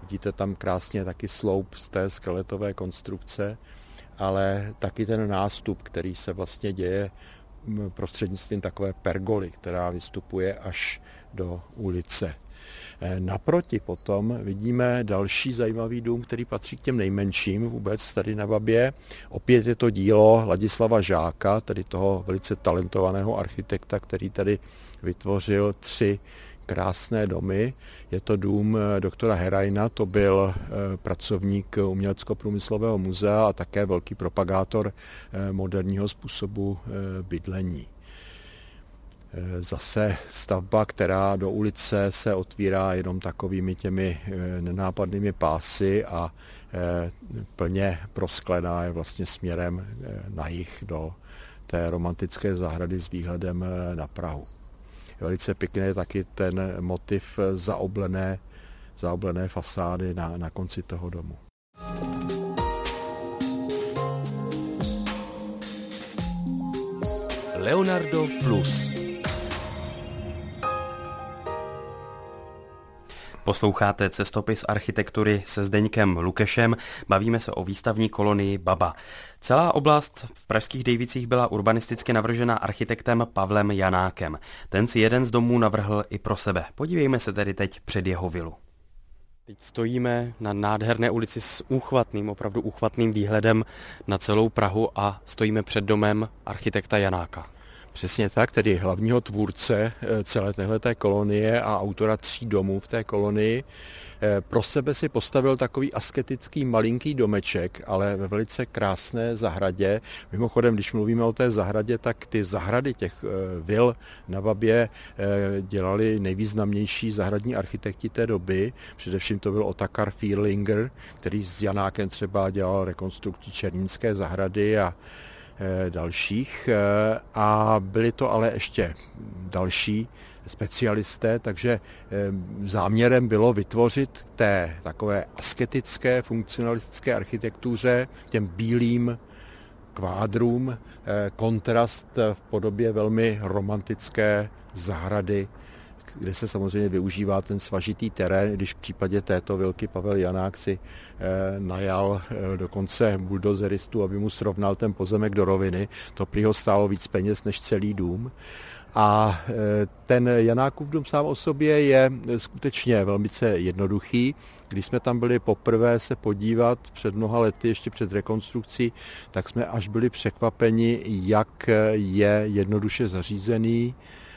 Vidíte tam krásně taky sloup z té skeletové konstrukce, ale taky ten nástup, který se vlastně děje prostřednictvím takové pergoly, která vystupuje až do ulice. Naproti potom vidíme další zajímavý dům, který patří k těm nejmenším vůbec tady na Babě. Opět je to dílo Ladislava Žáka, tedy toho velice talentovaného architekta, který tady vytvořil tři krásné domy. Je to dům doktora Herajna, to byl pracovník Umělecko-průmyslového muzea a také velký propagátor moderního způsobu bydlení. Zase stavba, která do ulice se otvírá jenom takovými těmi nenápadnými pásy a plně prosklená je vlastně směrem na jih do té romantické zahrady s výhledem na Prahu. Velice pěkný je taky ten motiv zaoblené, zaoblené fasády na, na konci toho domu. Leonardo Plus. Posloucháte Cestopis architektury se Zdeňkem Lukešem, bavíme se o výstavní kolonii Baba. Celá oblast v pražských Dejvicích byla urbanisticky navržena architektem Pavlem Janákem. Ten si jeden z domů navrhl i pro sebe. Podívejme se tedy teď před jeho vilu. Teď stojíme na nádherné ulici s úchvatným, opravdu úchvatným výhledem na celou Prahu a stojíme před domem architekta Janáka. Přesně tak, tedy hlavního tvůrce celé téhleté kolonie a autora tří domů v té kolonii. Pro sebe si postavil takový asketický malinký domeček, ale ve velice krásné zahradě. Mimochodem, když mluvíme o té zahradě, tak ty zahrady těch vil na Babě dělali nejvýznamnější zahradní architekti té doby. Především to byl Otakar Fierlinger, který s Janákem třeba dělal rekonstrukci Černínské zahrady a dalších, a byli to ale ještě další specialisté, takže záměrem bylo vytvořit té takové asketické, funkcionalistické architektuře, těm bílým kvádrům, kontrast v podobě velmi romantické zahrady, kde se samozřejmě využívá ten svažitý terén, když v případě této vilky Pavel Janák si eh, najal eh, dokonce buldozeristu, aby mu srovnal ten pozemek do roviny. To prý ho stálo víc peněz než celý dům. A eh, ten Janákův dům sám o sobě je skutečně velmi jednoduchý. Když jsme tam byli poprvé se podívat před mnoha lety, ještě před rekonstrukcí, tak jsme až byli překvapeni, jak je jednoduše zařízený.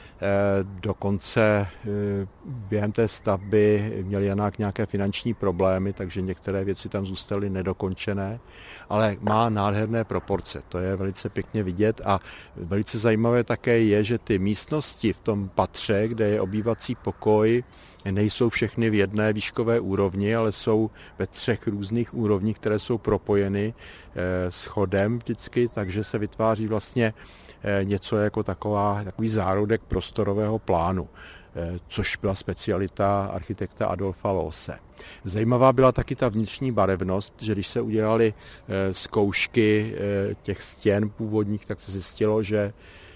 Dokonce během té stavby měl Janák nějaké finanční problémy, takže některé věci tam zůstaly nedokončené, ale má nádherné proporce, to je velice pěkně vidět a velice zajímavé také je, že ty místnosti v tom patře, kde je obývací pokoj, nejsou všechny v jedné výškové úrovni, ale jsou ve třech různých úrovních, které jsou propojeny schodem vždycky, takže se vytváří vlastně něco jako taková, takový zárodek prostorového plánu, což byla specialita architekta Adolfa Loose. Zajímavá byla taky ta vnitřní barevnost, že když se udělaly zkoušky těch stěn původních, tak se zjistilo, že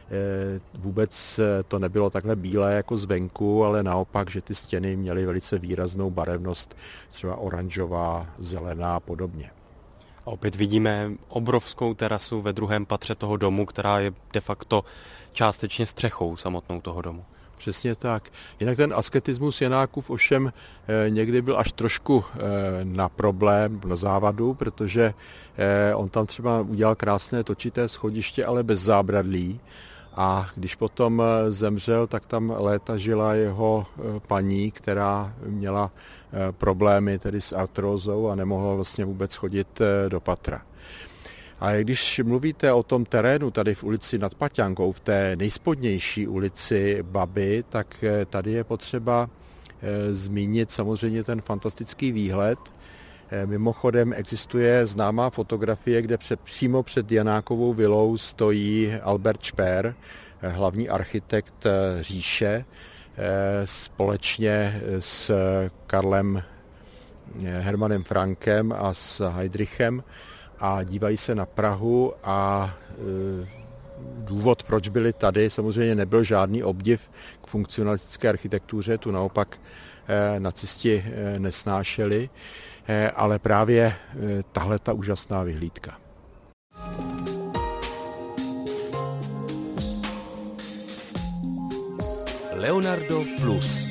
vůbec to nebylo takhle bílé jako zvenku, ale naopak, že ty stěny měly velice výraznou barevnost, třeba oranžová, zelená a podobně. A opět vidíme obrovskou terasu ve druhém patře toho domu, která je de facto částečně střechou samotnou toho domu. Přesně tak. Jinak ten asketismus Janákův ovšem někdy byl až trošku na problém, na závadu, protože on tam třeba udělal krásné točité schodiště, ale bez zábradlí. A když potom zemřel, tak tam léta žila jeho paní, která měla problémy tedy s artrózou a nemohla vlastně vůbec chodit do patra. A když mluvíte o tom terénu tady v ulici Nad Paťankou, v té nejspodnější ulici Baby, tak tady je potřeba zmínit samozřejmě ten fantastický výhled. Mimochodem existuje známá fotografie, kde před, přímo před Janákovou vilou stojí Albert Speer, hlavní architekt říše, společně s Karlem Hermanem Frankem a s Heydrichem a dívají se na Prahu a důvod, proč byli tady, samozřejmě nebyl žádný obdiv k funkcionalistické architektuře, tu naopak nacisti nesnášeli, ale právě tahle ta úžasná vyhlídka. Leonardo Plus.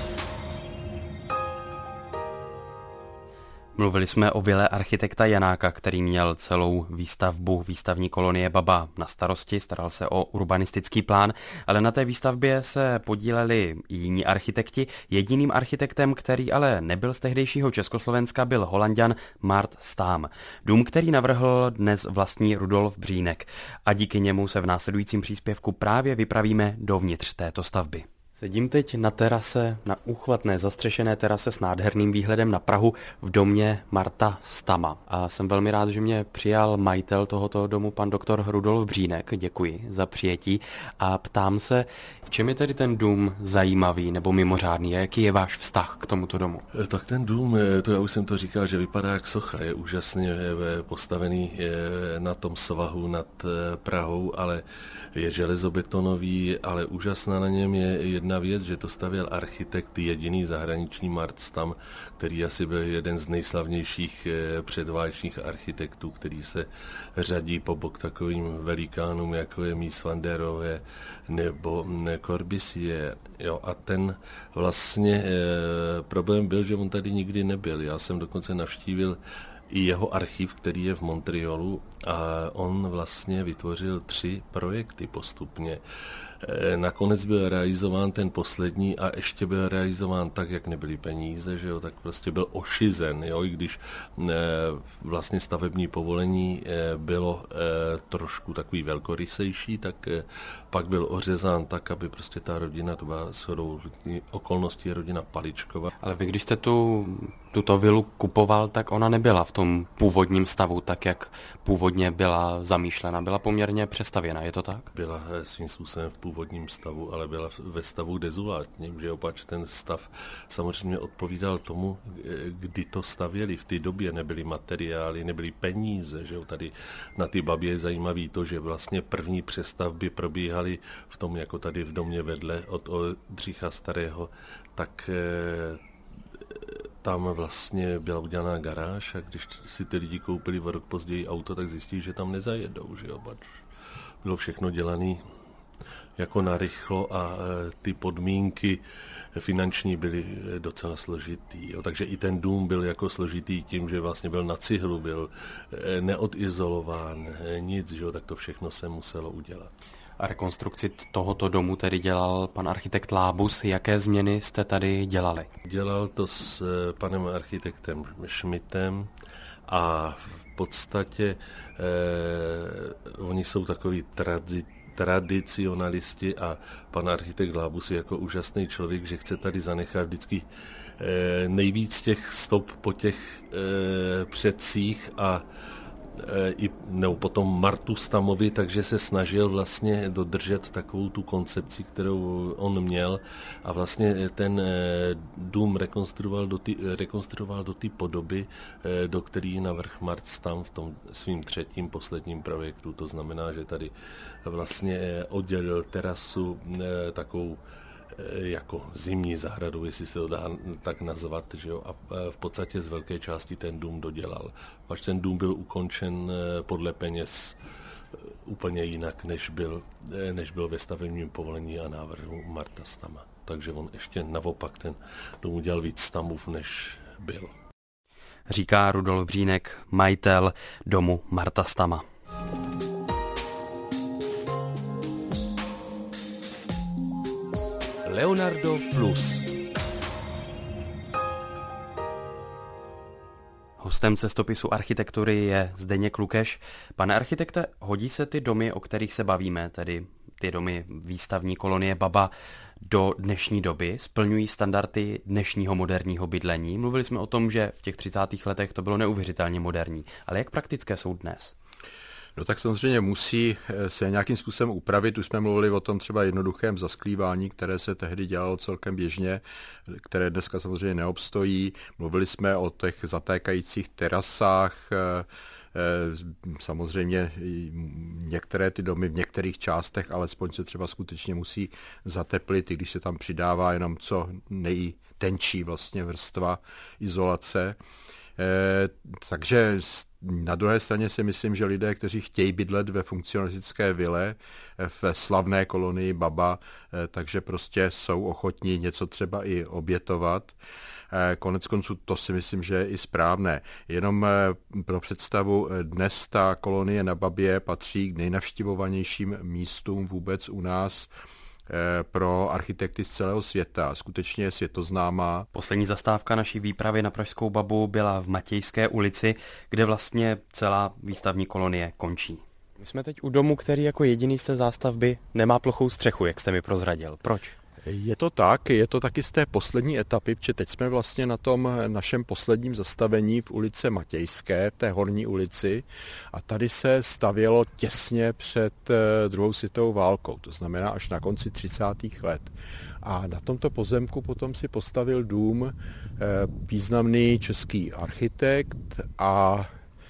Mluvili jsme o vile architekta Janáka, který měl celou výstavbu výstavní kolonie Baba na starosti, staral se o urbanistický plán, ale na té výstavbě se podíleli i jiní architekti. Jediným architektem, který ale nebyl z tehdejšího Československa, byl Holanďan Mart Stam. Dům, který navrhl dnes vlastní Rudolf Břínek. A díky němu se v následujícím příspěvku právě vypravíme dovnitř této stavby. Sedím teď na terase, na úchvatné zastřešené terase s nádherným výhledem na Prahu v domě Marta Stama. A jsem velmi rád, že mě přijal majitel tohoto domu, pan doktor Rudolf Břínek. Děkuji za přijetí. A ptám se, v čem je tedy ten dům zajímavý nebo mimořádný? A jaký je váš vztah k tomuto domu? Tak ten dům, to já už jsem to říkal, že vypadá jak socha. Je úžasně postavený na tom svahu nad Prahou, ale je železobetonový, ale úžasná na něm je jedna věc, že to stavěl architekt, jediný zahraniční Mart Stam, který asi byl jeden z nejslavnějších předválečných architektů, který se řadí po bok takovým velikánům, jako je Mies van der Rohe nebo Corbusier. Jo, a ten vlastně e, problém byl, že on tady nikdy nebyl. Já jsem dokonce navštívil i jeho archiv, který je v Montrealu, a on vlastně vytvořil tři projekty postupně. Nakonec byl realizován ten poslední a ještě byl realizován tak, jak nebyly peníze, že jo, tak prostě byl ošizen, jo, i když vlastně stavební povolení bylo trošku takový velkorysejší, tak pak byl ořezán tak, aby prostě ta rodina, to byla shodou okolností rodina Paličkova. Ale vy, když jste tu, tuto vilu kupoval, tak ona nebyla v tom původním stavu, tak jak původně byla zamýšlena. Byla poměrně přestavěna, je to tak? Byla svým způsobem v původním stavu, ale byla ve stavu dezolátním, že opač ten stav samozřejmě odpovídal tomu, kdy to stavěli. V té době nebyly materiály, nebyly peníze, že jo. Tady na ty Babě je zajímavý to, že vlastně první přestavby probíhaly v tom, jako tady v domě vedle od Oldřicha Starého, tak tam vlastně byla udělaná garáž a když si ty lidi koupili o rok později auto, tak zjistí, že tam nezajedou, že jo. Bylo všechno dělané jako narychlo a ty podmínky finanční byly docela složitý. Jo. Takže i ten dům byl jako složitý tím, že vlastně byl na cihlu, byl neodizolován, nic, že jo, tak to všechno se muselo udělat. A rekonstrukci tohoto domu tedy dělal pan architekt Lábus. Jaké změny jste tady dělali? Dělal to s panem architektem Schmidtem a v podstatě eh, oni jsou takový tradici, tradicionalisti a pan architekt Lábus je jako úžasný člověk, že chce tady zanechat vždycky eh, nejvíc těch stop po těch eh, předcích a i nebo potom Martu Stamovi, takže se snažil vlastně dodržet takovou tu koncepci, kterou on měl a vlastně ten dům rekonstruoval do ty, rekonstruoval do té podoby, do který navrch Mart Stam v tom svým třetím posledním projektu. To znamená, že tady vlastně oddělil terasu takovou jako zimní zahradu, jestli se to dá tak nazvat, že jo, a v podstatě z velké části ten dům dodělal. Až ten dům byl ukončen podle peněz úplně jinak, než byl, než byl ve stavebním povolení a návrhu Marta Stama. Takže on ještě naopak ten dům udělal víc Stamův, než byl. Říká Rudolf Břínek, majitel domu Marta Stama. Leonardo Plus. Hostem cestopisu architektury je Zdeněk Lukeš. Pane architekte, hodí se ty domy, o kterých se bavíme, tedy ty domy výstavní kolonie Baba, do dnešní doby? Splňují standardy dnešního moderního bydlení? Mluvili jsme o tom, že v těch třicátých letech to bylo neuvěřitelně moderní, ale jak praktické jsou dnes? No tak samozřejmě musí se nějakým způsobem upravit. Už jsme mluvili o tom třeba jednoduchém zasklívání, které se tehdy dělalo celkem běžně, které dneska samozřejmě neobstojí. Mluvili jsme o těch zatékajících terasách, Samozřejmě některé ty domy v některých částech alespoň se třeba skutečně musí zateplit, i když se tam přidává jenom co nejtenčí vlastně vrstva izolace. Eh, takže na druhé straně si myslím, že lidé, kteří chtějí bydlet ve funkcionalistické vile, v slavné kolonii Baba, eh, takže prostě jsou ochotní něco třeba i obětovat. Eh, konec konců to si myslím, že je i správné. Jenom eh, pro představu, dnes ta kolonie na Babě patří k nejnavštěvovanějším místům vůbec u nás pro architekty z celého světa. Skutečně je světoznámá. Poslední zastávka naší výpravy na Pražskou Babu byla v Matějské ulici, kde vlastně celá výstavní kolonie končí. My jsme teď u domu, který jako jediný z té zástavby nemá plochou střechu, jak jste mi prozradil. Proč? Je to tak, je to taky z té poslední etapy, protože teď jsme vlastně na tom našem posledním zastavení v ulici Matějské, v té horní ulici, a tady se stavělo těsně před druhou světovou válkou, to znamená až na konci třicátých let. A na tomto pozemku potom si postavil dům významný český architekt a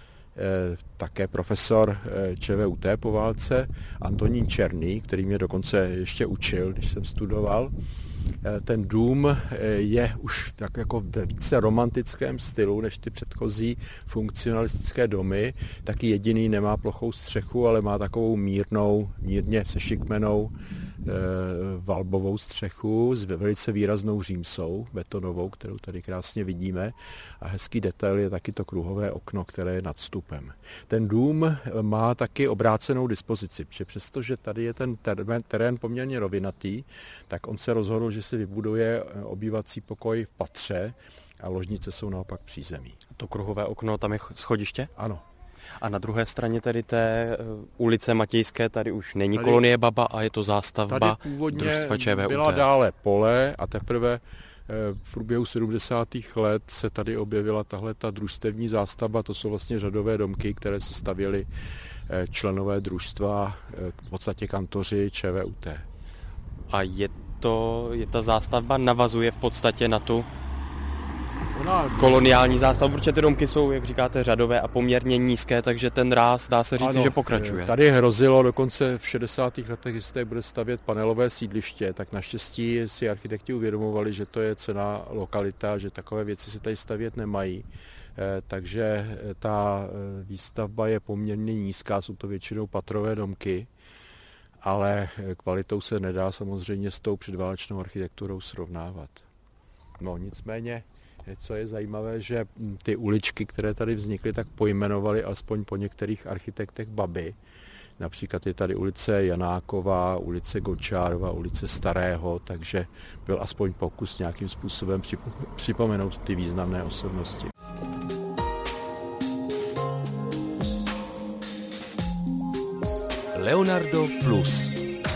také profesor ČVUT po válce Antonín Černý, který mě dokonce ještě učil, když jsem studoval. Ten dům je už tak jako ve více romantickém stylu než ty předchozí funkcionalistické domy. Taky jediný nemá plochou střechu, ale má takovou mírnou, mírně sešikmenou e, valbovou střechu s velice výraznou římsou betonovou, kterou tady krásně vidíme. A hezký detail je taky to kruhové okno, které je nad vstupem. Ten dům má taky obrácenou dispozici, protože přestože tady je ten terén poměrně rovinatý, tak on se rozhodl, že se vybuduje obývací pokoj v patře a ložnice jsou naopak přízemí. To kruhové okno, tam je schodiště? Ano. A na druhé straně tedy té ulice Matějské tady už není tady, kolonie Baba a je to zástavba tady původně družstva ČVUT. Byla dále pole a teprve v průběhu sedmdesátých let se tady objevila tahle ta družstevní zástavba, to jsou vlastně řadové domky, které se stavěly členové družstva, v podstatě kantoři ČVUT. A je to, je ta zástavba navazuje v podstatě na tu Ona... koloniální zástavbu, protože ty domky jsou, jak říkáte, řadové a poměrně nízké, takže ten ráz dá se říct, ano, že pokračuje. Tady hrozilo dokonce v šedesátých letech, že se tady bude stavět panelové sídliště, tak naštěstí si architekti uvědomovali, že to je cenná lokalita, že takové věci se tady stavět nemají. Takže ta výstavba je poměrně nízká, jsou to většinou patrové domky, ale kvalitou se nedá samozřejmě s tou předválečnou architekturou srovnávat. No nicméně, co je zajímavé, že ty uličky, které tady vznikly, tak pojmenovali alespoň po některých architektech Baby. Například je tady ulice Janáková, ulice Gočárova, ulice Starého, takže byl aspoň pokus nějakým způsobem připomenout ty významné osobnosti. Leonardo Plus.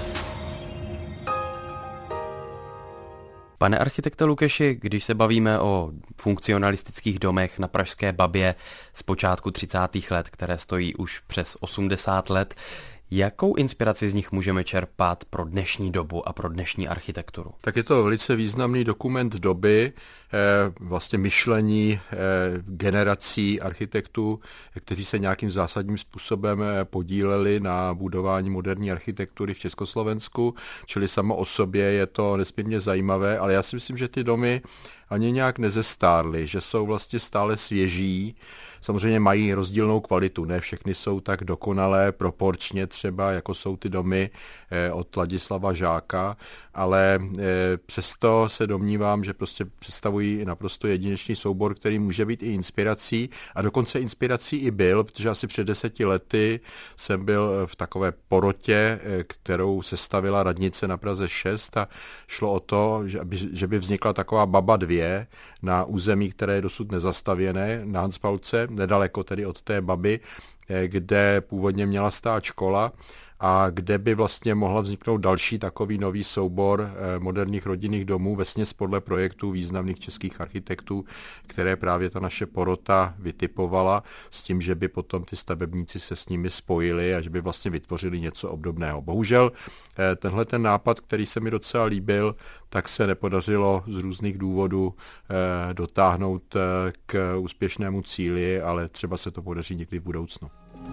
Pane architekte Lukeši, když se bavíme o funkcionalistických domech na Pražské Babě z počátku třicátých let, které stojí už přes osmdesát let, jakou inspiraci z nich můžeme čerpat pro dnešní dobu a pro dnešní architekturu? Tak je to velice významný dokument doby, vlastně myšlení generací architektů, kteří se nějakým zásadním způsobem podíleli na budování moderní architektury v Československu, čili samo o sobě je to nesmírně zajímavé, ale já si myslím, že ty domy ani nějak nezestárly, že jsou vlastně stále svěží. Samozřejmě mají rozdílnou kvalitu, ne všechny jsou tak dokonalé proporčně třeba, jako jsou ty domy od Ladislava Žáka, ale přesto se domnívám, že prostě představují naprosto jedinečný soubor, který může být i inspirací a dokonce inspirací i byl, protože asi před deseti lety jsem byl v takové porotě, kterou sestavila radnice na Praze šest a šlo o to, že by, že by vznikla taková Baba dvě na území, které je dosud nezastavěné, na Hanspalce, nedaleko tedy od té Baby, kde původně měla stát škola. a kde by vlastně mohla vzniknout další takový nový soubor moderních rodinných domů, vesměs podle projektů významných českých architektů, které právě ta naše porota vytipovala, s tím, že by potom ty stavebníci se s nimi spojili a že by vlastně vytvořili něco obdobného. Bohužel tenhle ten nápad, který se mi docela líbil, tak se nepodařilo z různých důvodů dotáhnout k úspěšnému cíli, ale třeba se to podaří někdy v budoucnu.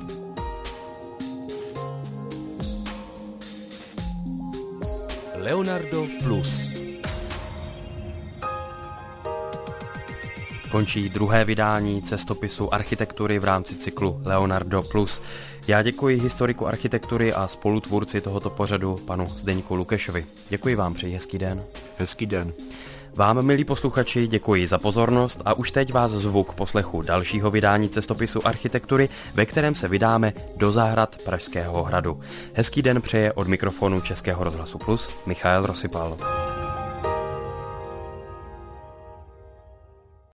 Leonardo Plus. Končí druhé vydání cestopisu architektury v rámci cyklu Leonardo Plus. Já děkuji historiku architektury a spolutvůrci tohoto pořadu, panu Zdeňku Lukešovi. Děkuji vám, přeji hezký den. Hezký den. Vám, milí posluchači, děkuji za pozornost a už teď vás zvu k poslechu dalšího vydání cestopisu architektury, ve kterém se vydáme do záhrad Pražského hradu. Hezký den přeje od mikrofonu Českého rozhlasu Plus Michael Rosypal.